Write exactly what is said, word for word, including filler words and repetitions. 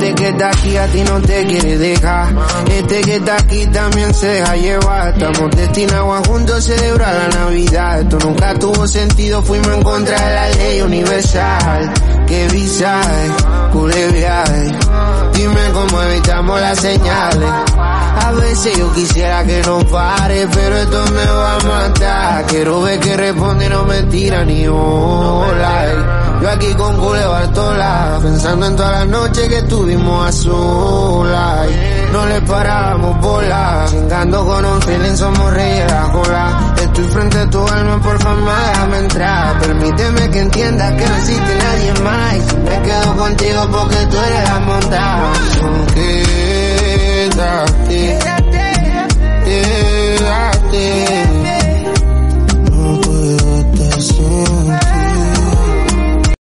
Este que está aquí a ti no te quiere dejar. Este que está aquí también se deja llevar. Estamos destinados a juntos celebrar la Navidad. Esto nunca tuvo sentido, fuimos en contra de la ley universal. Que visaje, culé viaje. Dime cómo evitamos las señales. A veces yo quisiera que no pare, pero esto me va a matar. Quiero ver que responde y no me tira ni hola. Yo aquí con Cule Bartola, pensando en todas las noches que estuvimos a solas. No le paramos bola, chingando con un feeling, somos reyes de la cola. Estoy frente a tu alma, por favor, déjame entrar. Permíteme que entiendas que no existe nadie más. Y si me quedo contigo porque tú eres la montaña. Que